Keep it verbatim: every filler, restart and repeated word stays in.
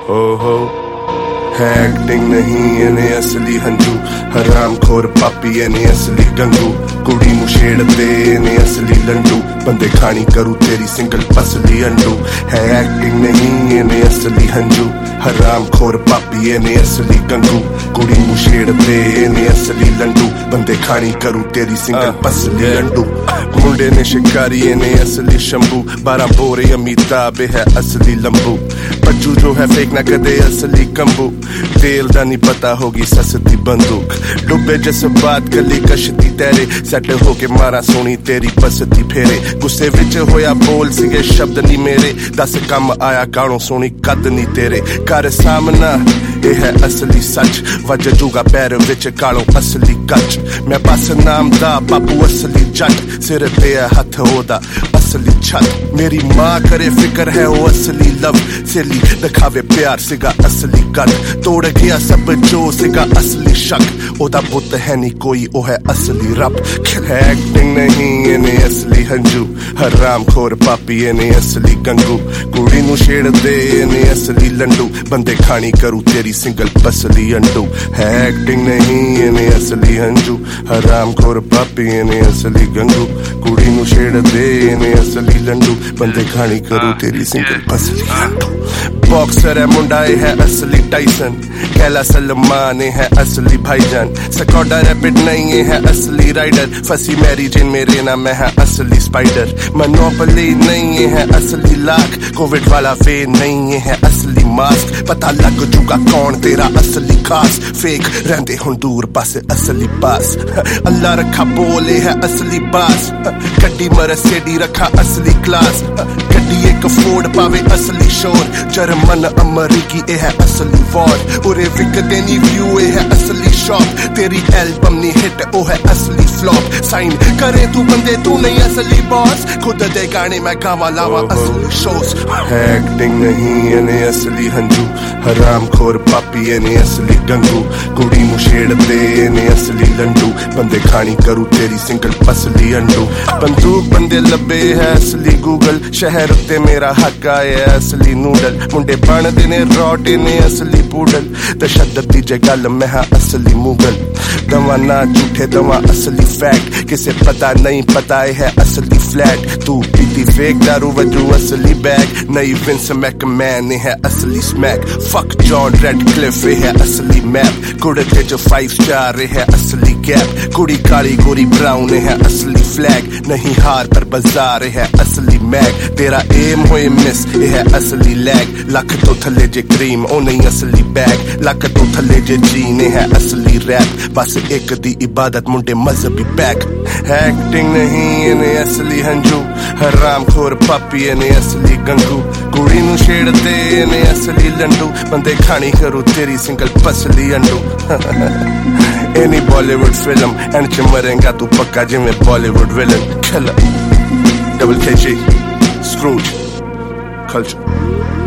हो हो है एक्टिंग नहीं इन्हें असली हंजू हराम खोर पापी इन्हें असली गंगू कुड़ी नूं छेड़दे इन्हें असली लंडू बंदे खानी करू तेरी सिंगल पसली अंडू है एक्टिंग नहीं इन्हें असली हंजू हराम खोर पापी इन्हें असली गंगू कुड़ी नूं छेड़दे इन्हें असली लंडू बंदे खानी करू तेरी सिंगल पसली अंडू मुंडे ने शिकारी इन्हें असली शंभू बारह बोरे अमिताभ है असली लंबू पज्जू जो है फेंक ना कदे असली कंबू तेल दा नहीं पता होगी सस्ती बंदूक डुबे जज्बात गली कशती तेरे सैट होके मारा सोनी तेरी बसती फेरे गुस्से विच होया बोल सिगे शब्द नहीं मेरे दस कम आया गाणों सोनी कद नहीं तेरे कर सामना ये है असली सच वज जूगा पैर विच कालों असली कच मैं बस नाम दा बापू असली जट सिर ते हथ ओदा असली छत मेरी माँ करे फिक्र है वो असली लव सेली दिखावे प्यार सिगा असली गल तोड़ गया सब जो सिगा असली शक ओदा बुत है नहीं कोई ओ है असली रब है एक्टिंग नहीं इन्हें असली हंजू हराम खोर पापी इन्हें असली गंगू कुड़ी नूं छेड़दे इन्हें असली लंडू बंदे खानी करू तेरी सिंगल पसली अंडू है एक्टिंग नहीं इन्हें असली हंजू हराम खोर पापी इन्हें असली गंगू कुड़ी नूं छेड़दे इन्हें असली लंडू बंदे खानी करू तेरी सिंगल पसली अंडू बॉक्सर है मुंडा है असली टाइसन कैला सलमान है असली भाईजान सकौडा रैपिड नहीं है असली राइडर फंसी मैरी जिन मेरे नाम है असली स्पाइडर मोनोपोली नहीं है असली लाख कोविड वाला फेर नहीं है असली मास्क पता लग चुका कौन तेरा असली खास फेक रहंदे हुण दूर बस असली पास अल्लाह रखा बोले है असली बास गड्डी मरसेडी रखा असली क्लास गड्डी एक फोर्ड पावे असली शोर जर्मन अमरीकी ए है असली वॉर उरे विकदे नी व्यू ए है असली शॉप तेरी एल्बम नी हिट ओ है असली फ्लॉप साइन करे तू बंदे तू नहीं असली बॉस खुद दे गाने मैं गावा लावा असली शोज है एक्टिंग नहीं इन्हें असली हंजू हराम खोर पापी इन्हें असली गंगू कुड़ी नूं छेड़दे इन्हें असली लंडू बंदे खानी करू तेरी सिंगल पसली अंडू बंदूक बंदे लब्बे है असली गूगल शहर उत्ते मेरा हक आया असली नूडल मुंडे बनदे ने रोटे ने असली पूडल तशद्दद दी जे गल मैं हाँ असली मुगल दवा ना झूठे दवा असली फैक्ट किसे पता नहीं पता है असली फ्लैट तू पीती फेक दारू वजू असली बैग नई विंस मैकमैन है असली स्मैक फक जॉन रेड क्लिफ है असली मैप कुड़ते जो फाइव स्टार है असली गैप कुड़ी काली गोरी ब्राउन है असली फ्लैग नहीं हार पर बाजार है असली मैग तेरा एम होए मिस है असली लैग लख तो थले जे क्रीम ओ नहीं असली बैग लख तो थले जे जीने है असली रैप बस एक दी इबादत मुंडे मजहबी बैग एक्टिंग नहीं इन्हें असली हंजू हराम खोर पापी इन्हें असली गंगू कुड़ी नूं छेड़दे इन्हें असली लंडू बंदे खानी करू तेरी सिंगल पसली अंडू एनी बॉलीवुड फिल्म एंड च मरेंगा तू पक्का जिवें बॉलीवुड विलन किलर डबल के जी स्क्रूज कल्चर